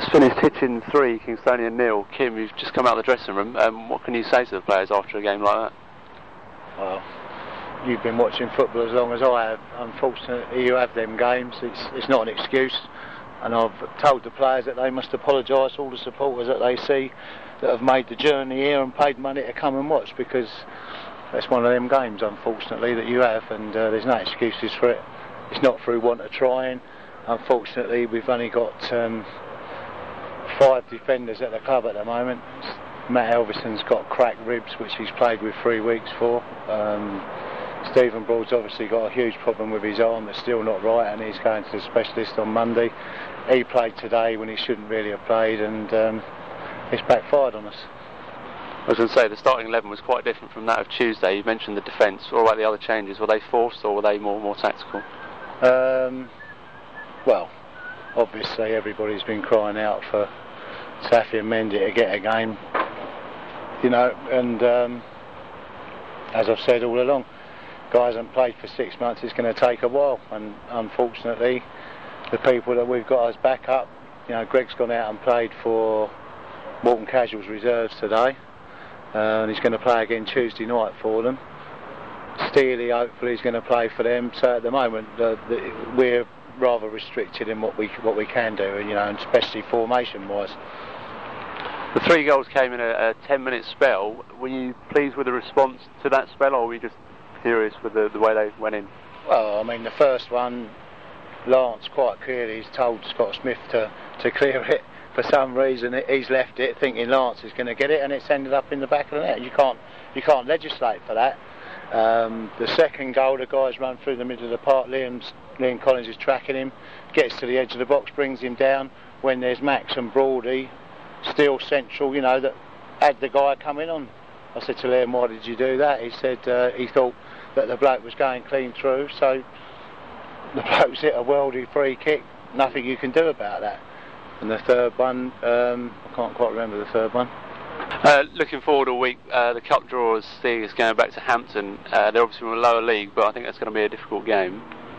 It's finished Hitchin 3, Kingstonian 0. Kim, you've just come out of the dressing room. What can you say to the players after a game like that? Well, you've been watching football as long as I have. Unfortunately, you have them games. It's not an excuse. And I've told the players that they must apologise to all the supporters that they see that have made the journey here and paid money to come and watch, because that's one of them games, unfortunately, that you have, and there's no excuses for it. It's not through want of trying. Unfortunately, we've only got 5 defenders at the club at the moment. Matt Elvison's got cracked ribs, which he's played with 3 weeks for. Stephen Broad's obviously got a huge problem with his arm that's still not right, and he's going to the specialist on Monday. He played today when he shouldn't really have played, and it's backfired on us. I was going to say, the starting 11 was quite different from that of Tuesday. You mentioned the defence. What about the other changes? Were they forced or were they more tactical? Well, obviously everybody's been crying out for Safi and Mendy to get a game, you know, and as I've said all along, guys haven't played for 6 months. It's going to take a while, and unfortunately the people that we've got as backup, you know, Greg's gone out and played for Walton Casuals reserves today, and he's going to play again Tuesday night for them. Steely hopefully is going to play for them. So at the moment we're rather restricted in what we can do, and you know, and especially formation wise. The 3 goals came in a 10-minute spell. Were you pleased with the response to that spell, or were you just furious with the way they went in? Well, I mean, the first one, Lance quite clearly has told Scott Smith to clear it. For some reason he's left it thinking Lance is going to get it, and it's ended up in the back of the net. You can't legislate for that. The second goal, the guy's run through the middle of the park. Liam Collins is tracking him, gets to the edge of the box, brings him down. When there's Max and Brody still central, you know, that had the guy coming on. I said to Liam, why did you do that? He said he thought that the bloke was going clean through, so the bloke's hit a worldie free kick. Nothing you can do about that. And the third one, I can't quite remember the third one. Looking forward a week, the cup drawers thing is going back to Hampton. They're obviously from a lower league, but I think that's going to be a difficult game.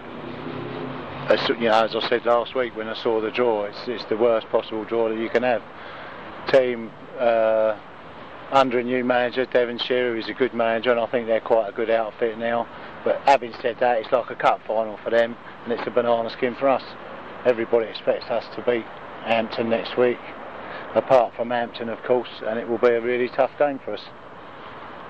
You know, as I said last week when I saw the draw, it's the worst possible draw that you can have. Team under a new manager, Devon Shearer, who's a good manager, and I think they're quite a good outfit now. But having said that, it's like a cup final for them, and it's a banana skin for us. Everybody expects us to beat Hampton next week, apart from Hampton of course, and it will be a really tough game for us.